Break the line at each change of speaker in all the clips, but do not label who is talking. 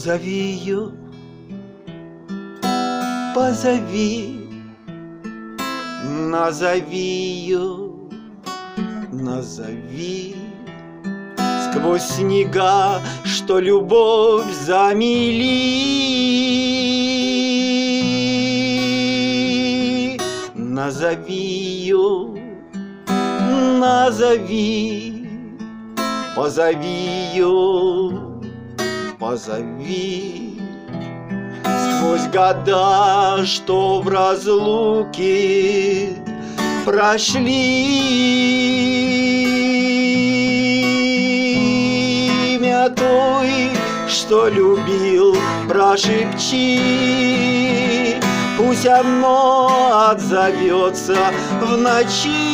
Позови ее, позови, назови ее, назови. Сквозь снега, что любовь замели, назови ее, назови, позови ее, позови. Сквозь года, что в разлуке прошли, имя той, что любил, прошепчи, пусть оно отзовется в ночи,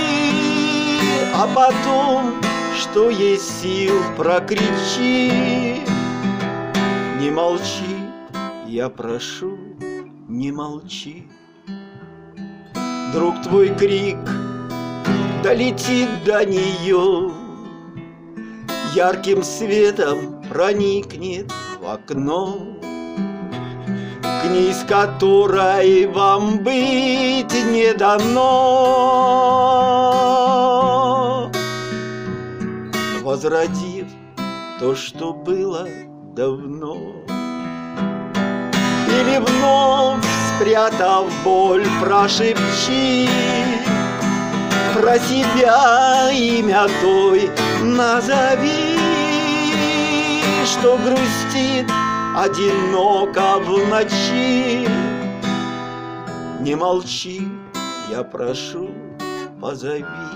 а потом, что есть сил, прокричи. Не молчи, я прошу, не молчи. Друг, твой крик долетит до нее, ярким светом проникнет в окно, к ней, с которой вам быть не дано, возродив то, что было давно. Или вновь, спрятав боль, прошепчи про себя имя той, назови, что грустит одиноко в ночи. Не молчи, я прошу, позови.